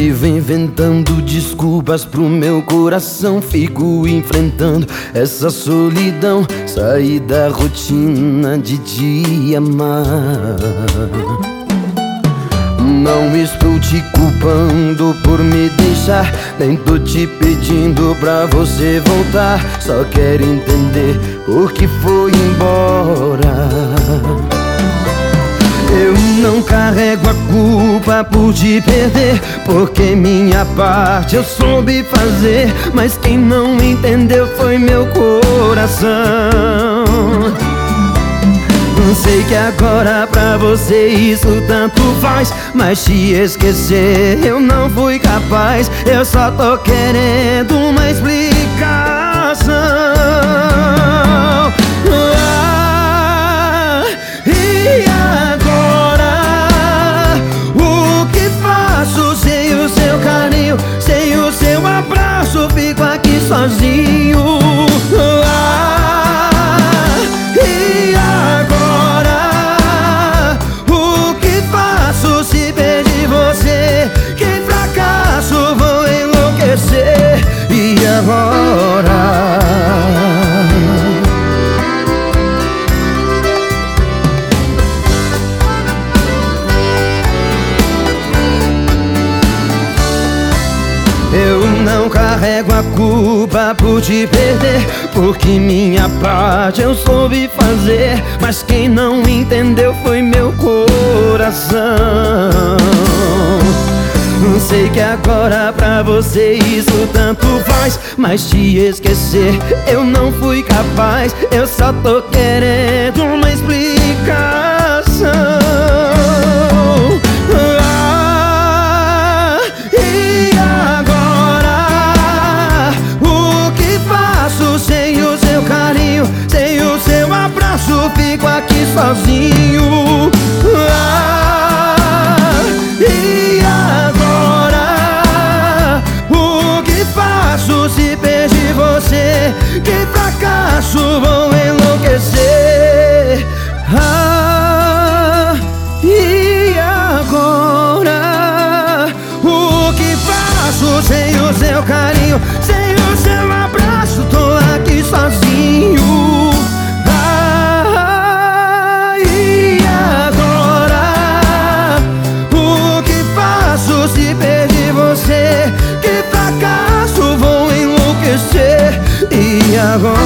Vivo inventando desculpas pro meu coração. Fico enfrentando essa solidão. Saí da rotina de te amar. Não estou te culpando por me deixar, nem tô te pedindo pra você voltar. Só quero entender por que foi embora. Eu não carrego a culpa por te perder, porque minha parte eu soube fazer. Mas quem não entendeu foi meu coração. Sei que agora pra você isso tanto faz, mas te esquecer eu não fui capaz. Eu só tô querendo uma explicação. E agora? O que faço sem o seu carinho, sem o seu abraço? Fico aqui sozinho. E agora? Eu não carrego a culpa por te perder, porque minha parte eu soube fazer. Mas quem não entendeu foi meu coração. Sei que agora pra você isso tanto faz, mas te esquecer eu não fui capaz. Eu só tô querendo uma explicação. E agora? O que faço sem o seu carinho, sem o seu abraço? Fico aqui sozinho. Se perdi você, que fracasso, vou enlouquecer. E agora? O que faço sem o seu carinho, sem o seu abraço? Tô aqui sozinho. E agora? O que faço se perdi você? Que fracasso, vou enlouquecer. E agora?